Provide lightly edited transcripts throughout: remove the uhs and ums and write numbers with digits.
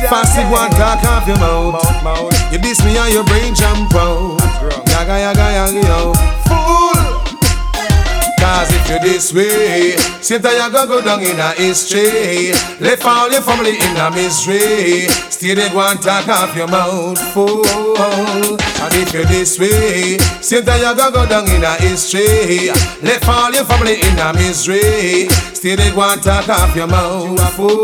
Fast it one talk off your mouth. You diss me and your brain jump out. Yaga yaga yaga yo. Fool. Cause if you're this way, same time you go down in a history. Left all your family in a misery. Stay there one talk off your mouth, fool. And if you're this way, same time you go down in a history. Left all your family in a misery. Stay there one talk off your mouth,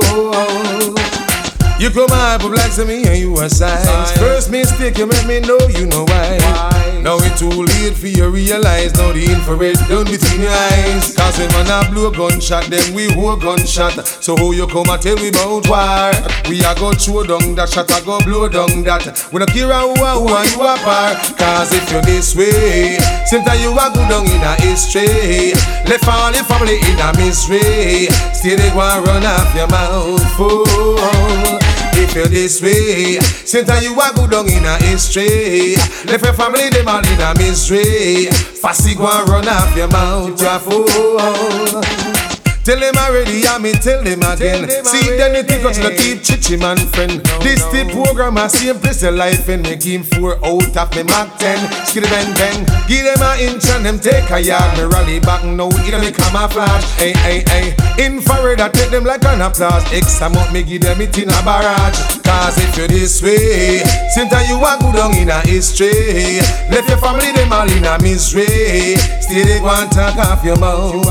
fool. You come up like to me and you a size. First mistake you make me know you know why. Now it's too late for you realize. Now the infrared done between your eyes. Cause when man a blow gunshot, then we hold gunshot. So how you come and tell me about war? We a go throw down that shot, a go blow down that. We no care who you a par. Cause if you're this way, same time you a go down in a history. Left all your family in a misery. Still they go and run off your mouth, fool. If you're this way, same time you a go down in a history. Left your family them all in a misery. Fast you go and run off your mouth, you fool. Tell them already, I mean tell them again. See then you think to keep chichi man friend. This the program I same place your life and make him 4 out of me Mac 10. Skiddy bang bang. Give them a inch and them take a yard. Me rally back now, either me camouflage. Hey hey hey. Infrared I take them like an applause. X amount me give them it in a barrage. Cause if you're this way, same time you a go down in a history. Left your family them all in a misery. Still they go and talk off your mouth,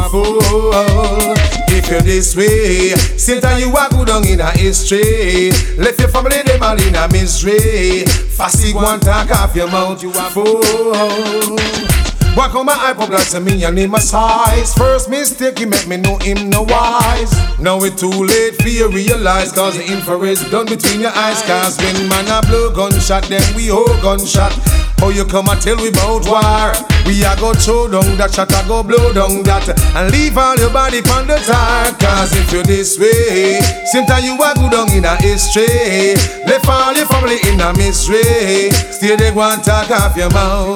fool. If you're this way, same time you a go down in a history. Left your family them all in a misery. Fast you go and talk off your mouth, you a fool. Walk on my eye pop like to me and name my size. First mistake you make me know him no wise. Now it's too late for you realize. Cause the infrared's done between your eyes. Cause when man a blow gunshot, then we hold gunshot. How you come and tell we about war? We a go throw down that shot, a go blow down that. And leave all your body on the tar. Cause if you're this way, same time you a go down in a history. Left all your family in a misery. Still they go and talk off your mouth,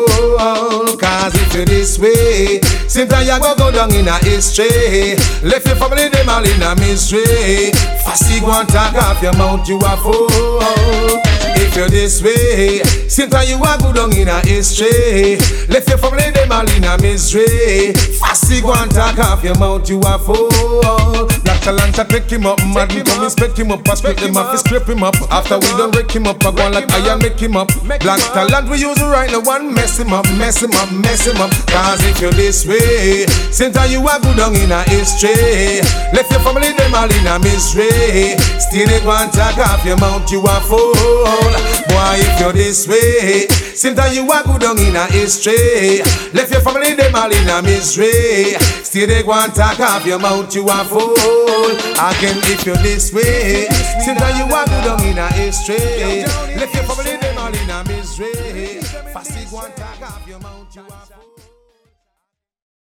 fool. Cause if you're this way, same time you go down in a history. Left your family them all in a misery. Fast you go and talk off your mouth, you a fool. If you're this way, same time you a go down in a history. Left your family them all in a misery. Fast you go and talk off your mouth, you a fool. Black Talanta pick him up, Madden come inspect him up. I scrape them off, scrape him up. After we done break him up, I go on like iron make him up. Black Talent we use it right now, one mess him up, mess him up, mess him up. Cause if you're this way, same time you a go down in a history. Left your family them all in a misery. Still they go and talk off your mouth, you a fool. Boy, if you're this way, same time you a go down in a history. Left your family them all in a misery. Still they go and talk off your mouth, you a fool. Again, if you're this way, same time you a go down in a history. Left your family them all in a misery. Fast you go and talk off your mouth, you a fool.